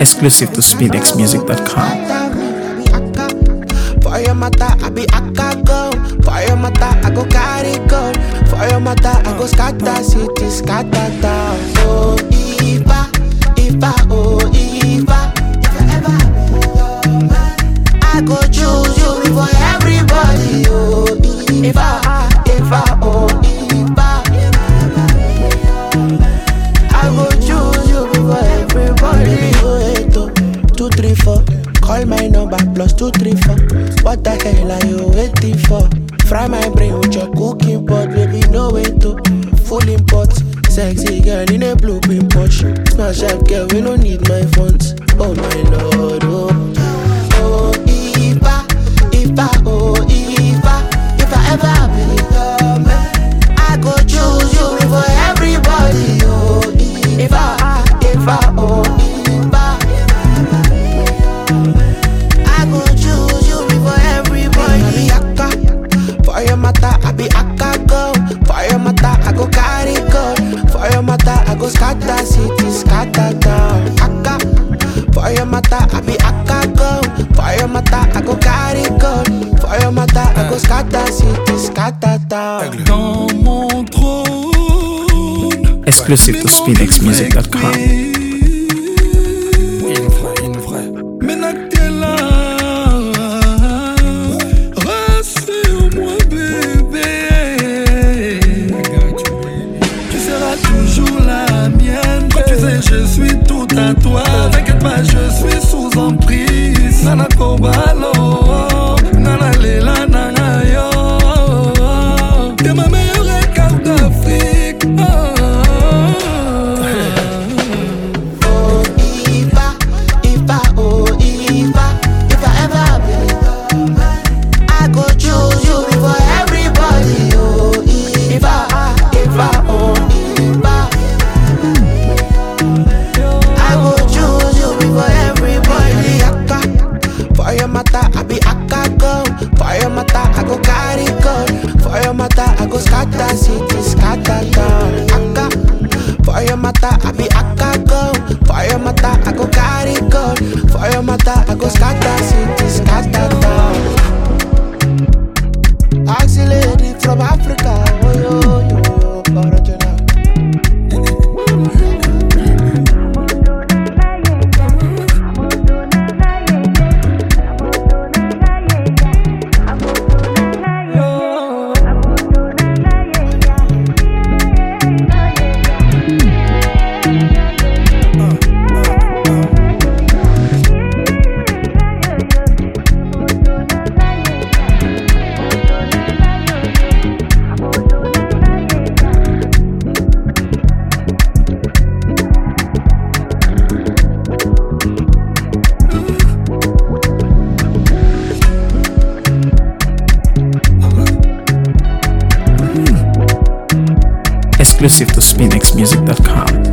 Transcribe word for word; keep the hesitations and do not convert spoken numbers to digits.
Exclusive to speed x music dot com. For your mata, I be akka go. For your mata, I go carry go. For your mata, I go scatter city, scatter town. Oh, Ifa, Ifa, oh, Ifa. If I ever have your man, I go choose you before everybody. Oh, Ifa, Ifa, oh, Ifa. I go choose you before everybody. Oh, eight, oh, two, three, four. Call my number plus two three four. What the hell are you waiting for? Fry my brain with your cooking pot, baby. No way to full import. Sexy girl in a blue pin Porsche. Smash up girl, we don't need my funds. Oh my lord, oh oh Ifa, Ifa, oh Ifa. If I ever be your man, I go choose you before everybody. Oh Ifa, Ifa, oh Ifa. For your mata, I be akka go. For your mata, I go carry go. For your mata, I go scatter city, scatter town. Akka. For your mata, I be akka go. For your mata, I go carry go. For your mata, I go scatter city, scatter town. Dans mon trône. Exclusive to speed x music dot com. Une vraie, une vraie. Maintenant que t'es là. Je suis tout à toi, t'inquiète pas, je suis sous emprise. Nana Kobalo, Nana Lela, Nana Yo. T'es ma meilleure carte d'Afrique. Oh, oh Ifa, Ifa, oh Ifa. If I ever be your man, I go choose you before everybody. Oh Ifa, Ifa, oh Ifa. For your mata, I be akka go. For your mata, I go carry go. For your mata, I go scatter city, scatter town. Akka. For your mata, I be akka go. For your mata, I go carry go. For your mata, I go scatter city, scatter town. Axi lady from Africa, oh yo yo, original. Exclusive to speed x music dot com.